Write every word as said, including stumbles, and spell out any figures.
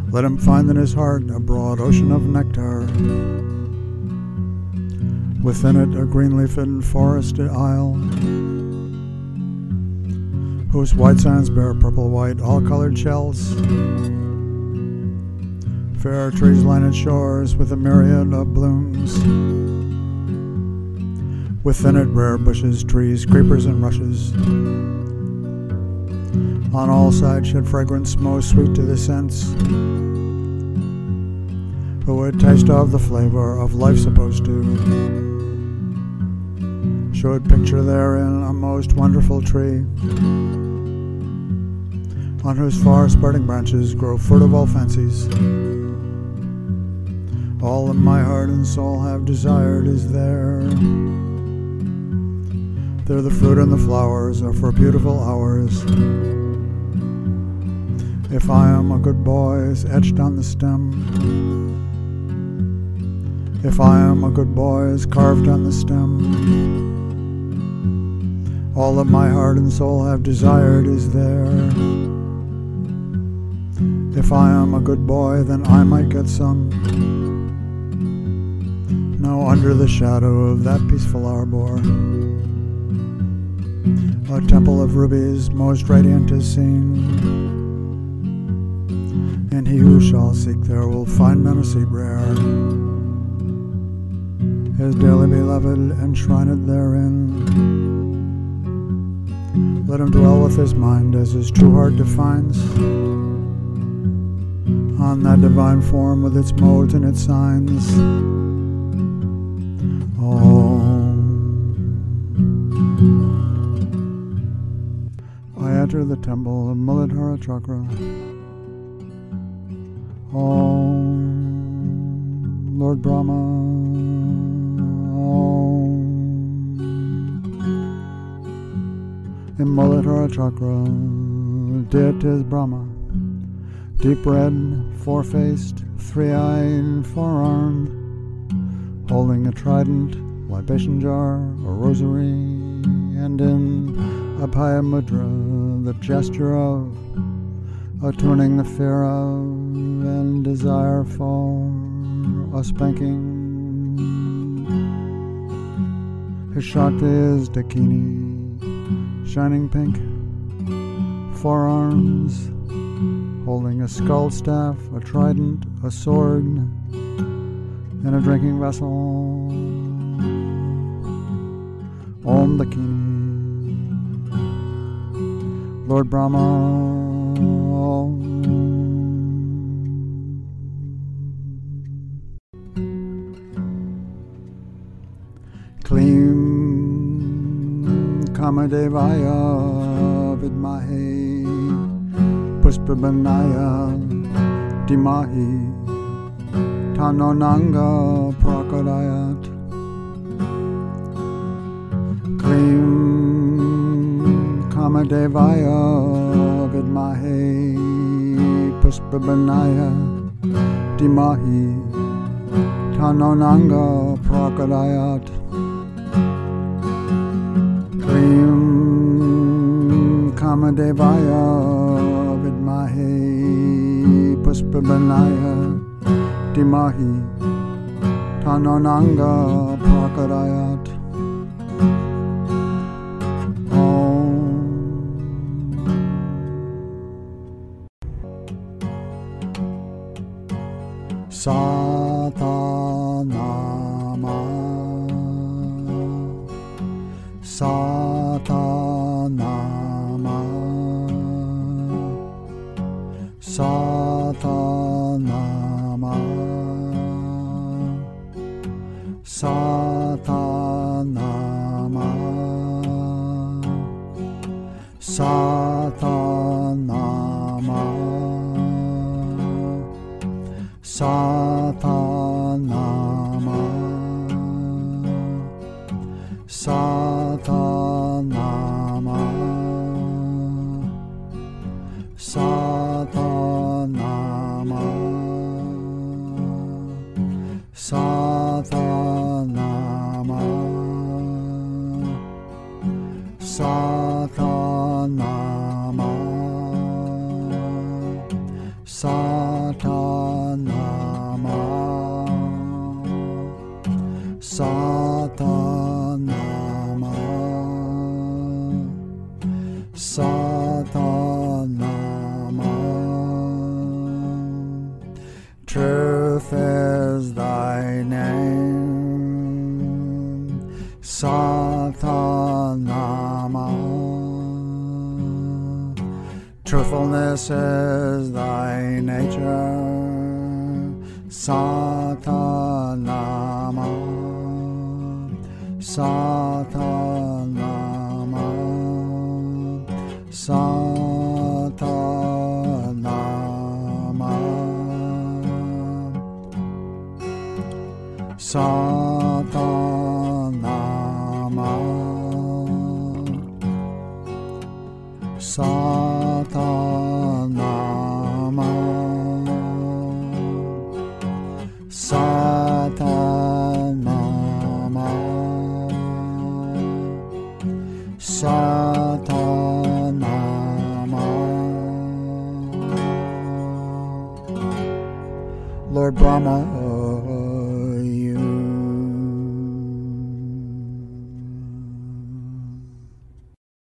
Let him find in his heart a broad ocean of nectar. Within it a green-leafed forested isle, whose white sands bear purple-white all-colored shells. Fair trees line its shores with a myriad of blooms. Within it rare bushes, trees, creepers, and rushes. On all sides shed fragrance most sweet to the sense. Who would taste of the flavor of life supposed to, should picture therein a most wonderful tree, on whose far spreading branches grow fruit of all fancies. All that my heart and soul have desired is there. There the fruit and the flowers are for beautiful hours. If I am a good boy is etched on the stem. If I am a good boy is carved on the stem. All that my heart and soul have desired is there. If I am a good boy, then I might get some. Now under the shadow of that peaceful arbor, a temple of rubies most radiant is seen. And he who shall seek there will find men a seat rare, his dearly beloved enshrined therein. Let him dwell with his mind as his true heart defines, on that divine form with its modes and its signs. Om. I enter the temple of Muladhara Chakra. Om. Lord Brahma. Om. In Muladhara Chakra, deity is Brahma. Deep red, four-faced, three-eyed, four-armed, holding a trident, libation jar, a rosary, and in Abhaya Mudra, the gesture of attuning the fear of and desire for a spanking. His Shakti is Dakini, shining pink, forearms, holding a skull staff, a trident, a sword, and a drinking vessel. Om Dakini. Lord Brahma. Om. Klim Kamadevaya Vidmahe Pushpabanaya Dimahi Tanonanga Prakadayat. Klim Kamadevaya Vidmahe Pushpabanaya Dimahi Tanonanga Prakadayat. Klim Kamadevaya Vidmahe Pushpabanaya Dimahi Tanonanga Prakadayat. Om. Satanama Satanama Satanama Satanama Satanama Satanama Satanama Satanama Satanama Satanama Satanama Satanama, Satanama, Satanama. Truth is thy name, Satanama. Truthfulness is thy nature, Satanama, Satanama, Satanama, Satanama, Satanama, Satanama, Satanama. Lord Brahma